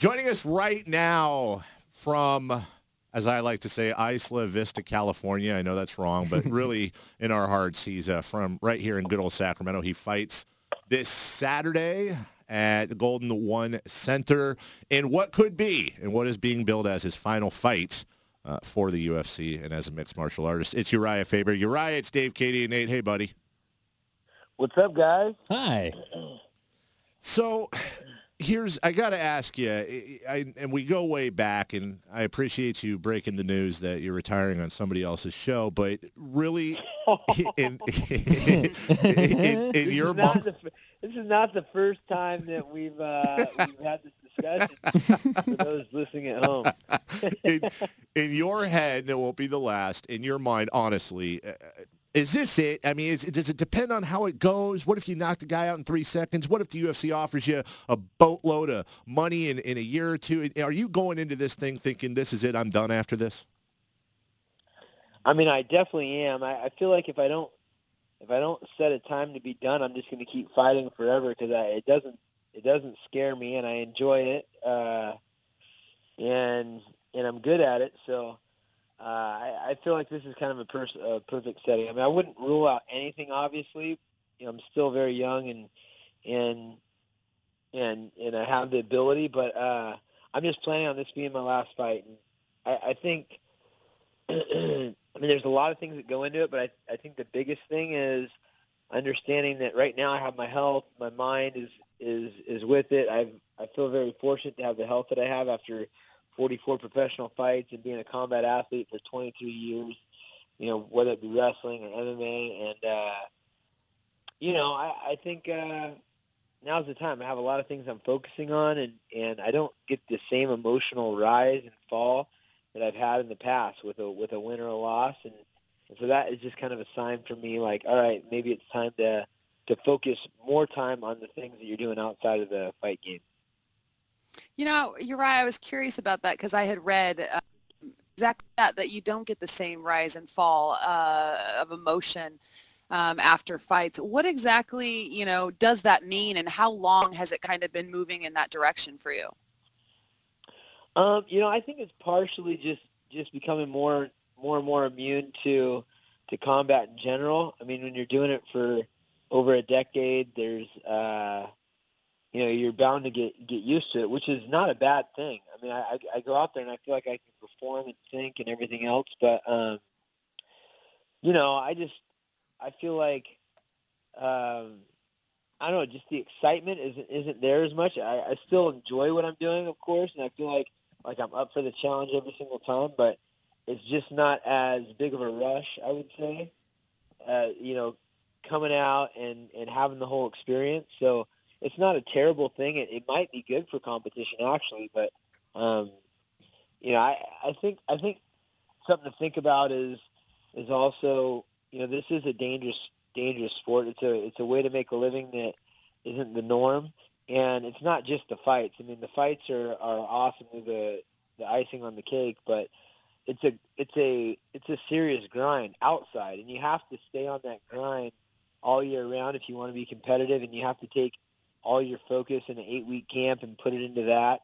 Joining us right now from, as I like to say, Isla Vista, California. I know that's wrong, but really in our hearts, he's from right here in good old Sacramento. He fights this Saturday at the Golden One Center in what could be and what is being billed as his final fight for the UFC and as a mixed martial artist. It's Uriah Faber. Uriah, it's Dave, Katie, and Nate. Hey, buddy. What's up, guys? Hi. So I got to ask you, and we go way back, and I appreciate you breaking the news that you're retiring on somebody else's show, but really, in your this is not the first time that we've had this discussion for those listening at home. in your head, and it won't be the last, in your mind, honestly, is this it? I mean, does it depend on how it goes? What if you knock the guy out in 3 seconds? What if the UFC offers you a boatload of money in a year or two? Are you going into this thing thinking, this is it, I'm done after this? I mean, I definitely am. I feel like if I don't set a time to be done, I'm just going to keep fighting forever because it doesn't scare me, and I enjoy it, and I'm good at it. So I feel like this is kind of a perfect setting. I mean, I wouldn't rule out anything. Obviously, I'm still very young, and I have the ability, but I'm just planning on this being my last fight. And I think. I mean, there's a lot of things that go into it, but I think the biggest thing is understanding that right now I have my health, my mind is with it. I feel very fortunate to have the health that I have after 44 professional fights and being a combat athlete for 23 years, whether it be wrestling or MMA. And, I think now's the time. I have a lot of things I'm focusing on, and I don't get the same emotional rise and fall that I've had in the past with a win or a loss, and so that is just kind of a sign for me, like, all right, maybe it's time to focus more time on the things that you're doing outside of the fight game. Uriah, I was curious about that because I had read exactly that you don't get the same rise and fall of emotion after fights. What exactly, does that mean, and how long has it kind of been moving in that direction for you? I think it's partially just becoming more and more immune to combat in general. I mean, when you're doing it for over a decade, there's, you're bound to get used to it, which is not a bad thing. I mean, I go out there and I feel like I can perform and think and everything else, but, I feel like, I don't know, just the excitement isn't there as much. I still enjoy what I'm doing, of course, and I feel like I'm up for the challenge every single time, but it's just not as big of a rush, I would say, coming out and having the whole experience. So it's not a terrible thing. It might be good for competition, actually, but, I think something to think about is also, this is a dangerous sport. It's a way to make a living that isn't the norm. And it's not just the fights. I mean, the fights are awesome with the icing on the cake, but it's a serious grind outside, and you have to stay on that grind all year round if you want to be competitive, and you have to take all your focus in an 8-week camp and put it into that.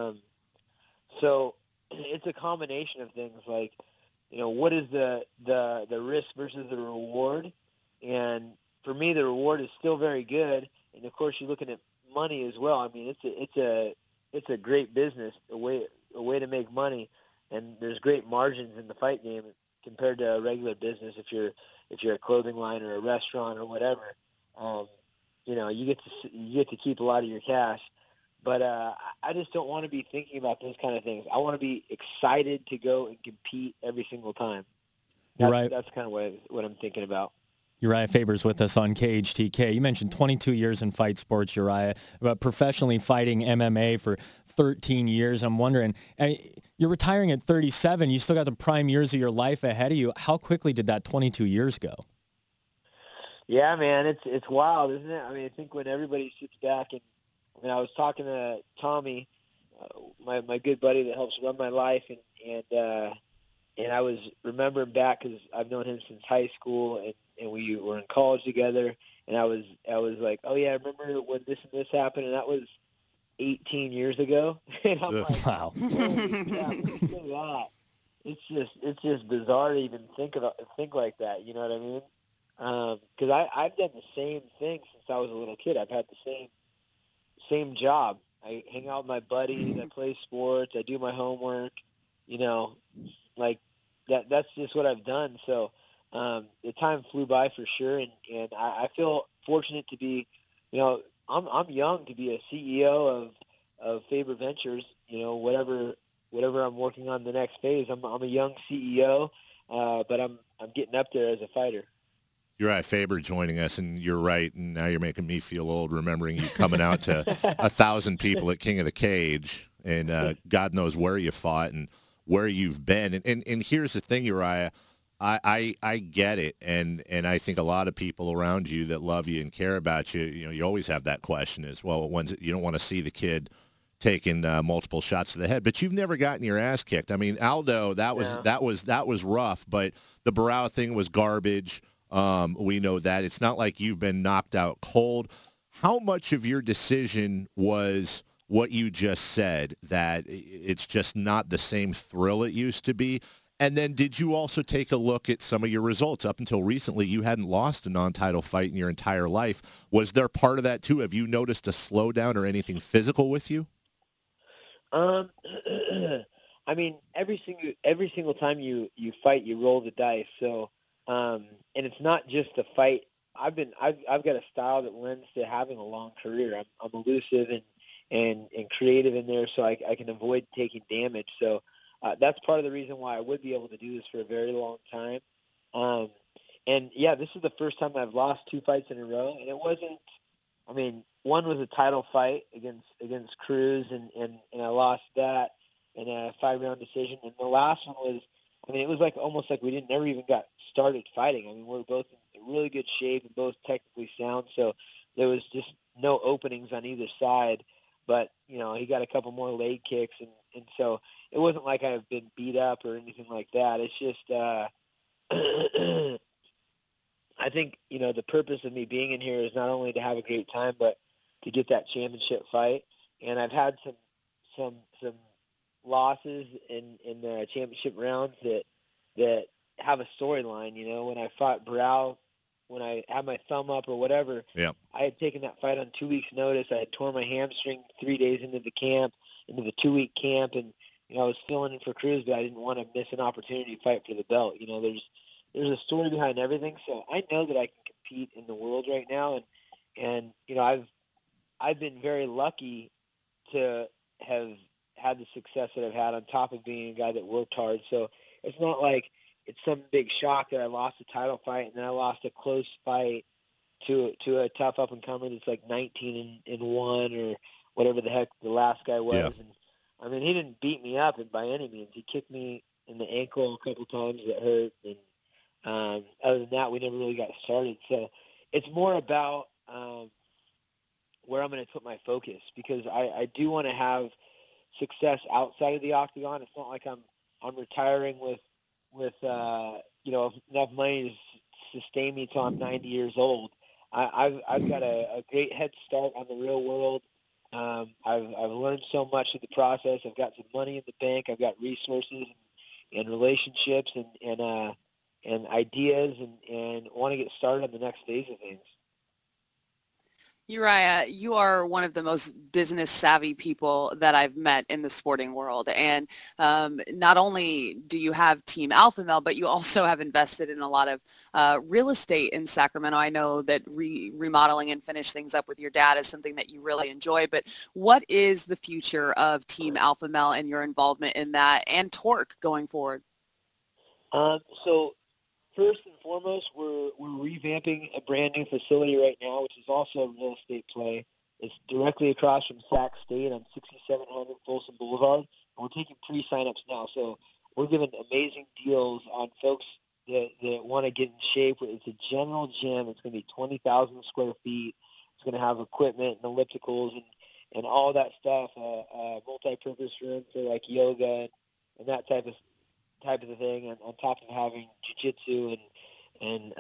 So it's a combination of things like, what is the risk versus the reward? And for me, the reward is still very good. And of course, you're looking at money as well. I mean, it's a great business, a way to make money, and there's great margins in the fight game compared to a regular business. If you're a clothing line or a restaurant or whatever, you get to keep a lot of your cash. But I just don't want to be thinking about those kind of things. I want to be excited to go and compete every single time. That's kind of what I'm thinking about. Uriah Faber's with us on KHTK. You mentioned 22 years in fight sports, Uriah, but professionally fighting MMA for 13 years. I'm wondering, you're retiring at 37. You still got the prime years of your life ahead of you. How quickly did that 22 years go? Yeah, man, it's wild, isn't it? I mean, I think when everybody sits back and I was talking to Tommy, my good buddy that helps run my life, and I was remembering back because I've known him since high school, and we were in college together, and I was like, oh yeah, I remember when this and this happened, and that was 18 years ago. And I'm like, Wow. holy crap, look at that. It's just bizarre to even think like that. You know what I mean? Because I've done the same thing since I was a little kid. I've had the same job. I hang out with my buddies. I play sports. I do my homework. You know, like that's just what I've done. So the time flew by for sure, and I feel fortunate to be, you know, I'm young to be a CEO of Faber Ventures. You know, whatever I'm working on the next phase. I'm a young CEO, but I'm getting up there as a fighter. Uriah Faber joining us, and you're right. And now you're making me feel old, remembering you coming out to 1,000 people at King of the Cage, and God knows where you fought and where you've been. And here's the thing, Uriah, I get it, and I think a lot of people around you that love you and care about you, you know, you always have that question as well. You don't want to see the kid taking multiple shots to the head, but you've never gotten your ass kicked. I mean, Aldo, that was rough, but the Barao thing was garbage. We know that. It's not like you've been knocked out cold. How much of your decision was what you just said, that it's just not the same thrill it used to be? And then did you also take a look at some of your results? Up until recently, you hadn't lost a non-title fight in your entire life. Was there part of that too? Have you noticed a slowdown or anything physical with you? I mean, every single time you fight, you roll the dice. So, and it's not just a fight. I've got a style that lends to having a long career. I'm elusive and creative in there, so I can avoid taking damage. So that's part of the reason why I would be able to do this for a very long time. And yeah, this is the first time I've lost 2 fights in a row, and it wasn't. I mean, one was a title fight against Cruz, and I lost that in a 5-round decision. And the last one was, I mean, it was like almost like we never even got started fighting. I mean, we were both in really good shape and both technically sound, so there was just no openings on either side. But, you know, he got a couple more leg kicks, and so it wasn't like I've been beat up or anything like that. It's just I think, you know, the purpose of me being in here is not only to have a great time, but to get that championship fight. And I've had some losses in the championship rounds that have a storyline. You know, when I fought Barao, when I had my thumb up or whatever, yeah, I had taken that fight on 2 weeks' notice. I had torn my hamstring 3 days into the 2-week camp, and you know, I was filling in for Cruz, but I didn't want to miss an opportunity to fight for the belt. You know, there's a story behind everything, so I know that I can compete in the world right now, and you know, I've been very lucky to have had the success that I've had on top of being a guy that worked hard. So it's not like it's some big shock that I lost a title fight and then I lost a close fight to a tough up and comer that's like 19-1 or whatever the heck the last guy was. Yeah. And I mean, he didn't beat me up by any means. He kicked me in the ankle a couple times that hurt, and other than that, we never really got started. So it's more about where I'm going to put my focus, because I do want to have success outside of the octagon. It's not like I'm retiring with you know, enough money to sustain me till I'm 90 years old. I've got a great head start on the real world. I've learned so much of the process. I've got some money in the bank. I've got resources and relationships and ideas, and want to get started on the next phase of things. Uriah, you are one of the most business savvy people that I've met in the sporting world. And not only do you have Team Alpha Male, but you also have invested in a lot of real estate in Sacramento. I know that remodeling and finish things up with your dad is something that you really enjoy. But what is the future of Team Alpha Male and your involvement in that, and Torque going forward? So first and foremost, we're revamping a brand new facility right now, which is also a real estate play. It's directly across from Sac State on 6700 Folsom Boulevard, and we're taking pre-signups now. So we're giving amazing deals on folks that want to get in shape. It's a general gym. It's going to be 20,000 square feet. It's going to have equipment and ellipticals and all that stuff. Multi-purpose room for like yoga and that type of thing, and on top of having jiu-jitsu and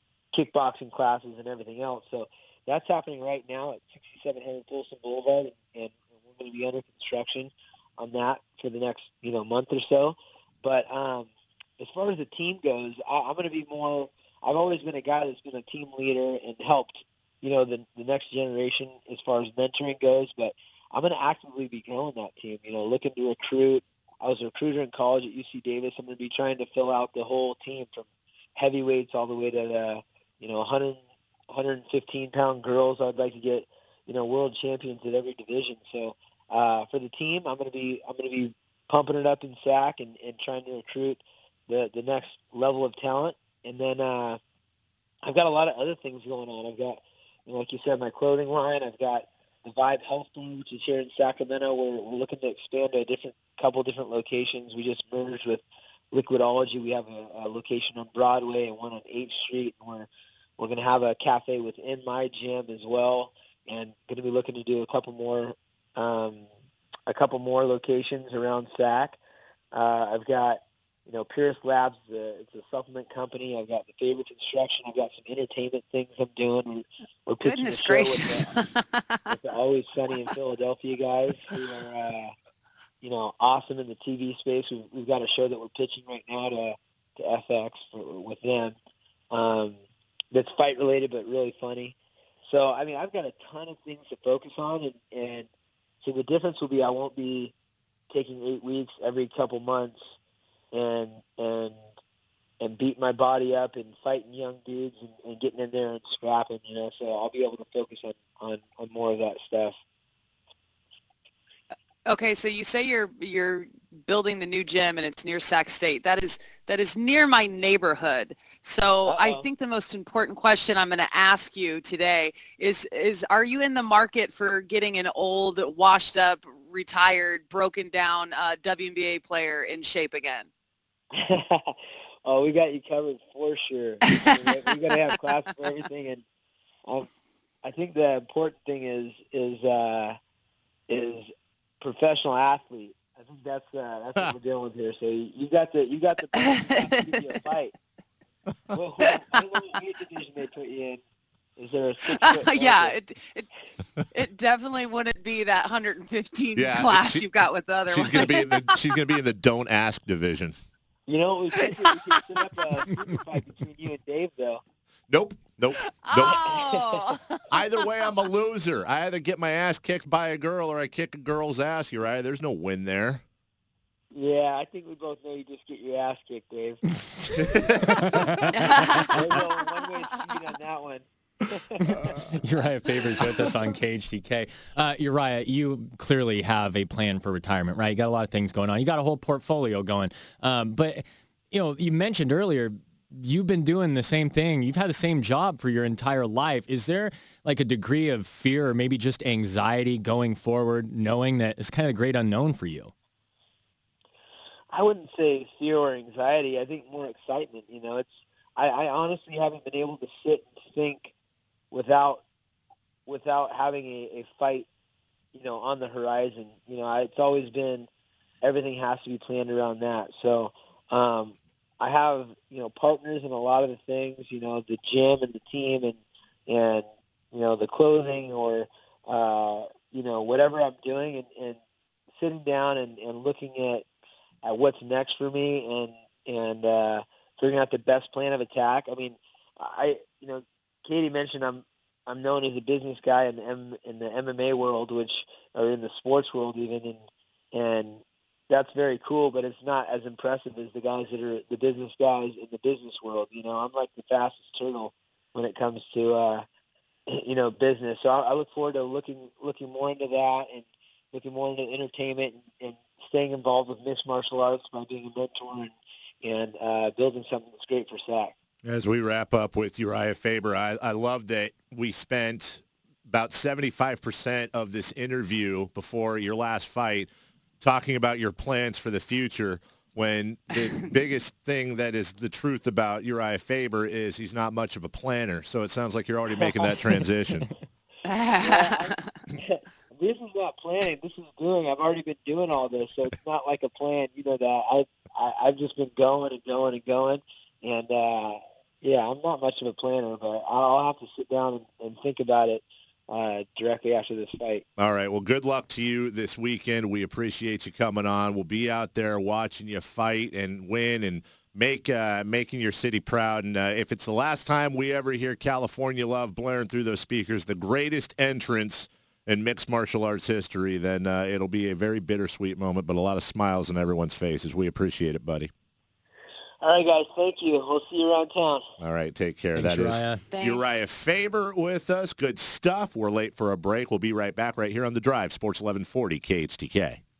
kickboxing classes and everything else. So that's happening right now at 6700 Folsom Boulevard. and we're going to be under construction on that for the next, month or so. But as far as the team goes, I'm going to be more. I've always been a guy that's been a team leader and helped, the next generation as far as mentoring goes. But I'm going to actively be growing that team. Looking to recruit. I was a recruiter in college at UC Davis. I'm going to be trying to fill out the whole team from heavyweights all the way to 115-pound girls. I'd like to get, world champions at every division. So for the team, I'm going to be pumping it up in SAC and trying to recruit the next level of talent. And then I've got a lot of other things going on. I've got, like you said, my clothing line. I've got the Vibe Health Bar, which is here in Sacramento. We're looking to expand to a couple different locations. We just merged with Liquidology. We have a location on Broadway and one on 8th Street. And we're going to have a cafe within my gym as well, and going to be looking to do a couple more locations around SAC. I've got, Pierce Labs. It's a supplement company. I've got the Faber Construction. I've got some entertainment things I'm doing. We're pitching Goodness a show gracious. with the Always Sunny in Philadelphia guys who are, awesome in the TV space. We've got a show that we're pitching right now to FX with them. That's fight related but really funny. So I've got a ton of things to focus on, and so the difference will be I won't be taking 8 weeks every couple months and beating my body up and fighting young dudes and getting in there and scrapping, so I'll be able to focus on more of that stuff. Okay, so you say you're building the new gym and it's near Sac State. That is near my neighborhood. So Uh-oh. I think the most important question I'm going to ask you today is are you in the market for getting an old, washed up, retired, broken down WNBA player in shape again? Oh, we got you covered for sure. We're going to have classes for everything, and I think the important thing is professional athlete. I think that's what we're dealing with here. So you got the give you a fight. What weight division they put you in? Is there a 6 foot? Yeah, it definitely wouldn't be that 115 class you've got with the other She's one. going to be in the don't ask division. We could set up a super fight between you and Dave, though. Nope. Oh. Either way, I'm a loser. I either get my ass kicked by a girl or I kick a girl's ass, Uriah. There's no win there. Yeah, I think we both know you just get your ass kicked, Dave. There's no one-way street on that one. Uriah Faber's with us on KHTK. Uriah, you clearly have a plan for retirement, right? You got a lot of things going on. You got a whole portfolio going. But, you mentioned earlier, you've been doing the same thing. You've had the same job for your entire life. Is there like a degree of fear or maybe just anxiety going forward, knowing that it's kind of the great unknown for you? I wouldn't say fear or anxiety. I think more excitement. I honestly haven't been able to sit and think without having a fight, on the horizon. It's always been everything has to be planned around that. So I have, partners in a lot of the things, the gym and the team and the clothing or, whatever I'm doing and sitting down and looking at what's next for me and figuring out the best plan of attack. Katie mentioned I'm known as a business guy in the MMA world, or in the sports world even, and that's very cool, but it's not as impressive as the guys that are the business guys in the business world. I'm like the fastest turtle when it comes to, business. So I look forward to looking more into that and looking more into entertainment and staying involved with mixed martial arts by being a mentor and building something that's great for SAC. As we wrap up with Uriah Faber, I love that we spent about 75% of this interview before your last fight talking about your plans for the future, when the biggest thing that is the truth about Uriah Faber is he's not much of a planner. So it sounds like you're already making that transition. This is not planning. This is doing. I've already been doing all this, so it's not like a plan. That I've just been going and going and going, and I'm not much of a planner, but I'll have to sit down and think about it directly after this fight. All right. Well, good luck to you this weekend. We appreciate you coming on. We'll be out there watching you fight and win and making your city proud. And if it's the last time we ever hear California Love blaring through those speakers, the greatest entrance in mixed martial arts history, then it'll be a very bittersweet moment, but a lot of smiles on everyone's faces. We appreciate it, buddy. All right, guys. Thank you. We'll see you around town. All right. Take care. Thanks, That Uriah. is Thanks. Uriah Faber with us. Good stuff. We're late for a break. We'll be right back right here on The Drive, Sports 1140 KHTK.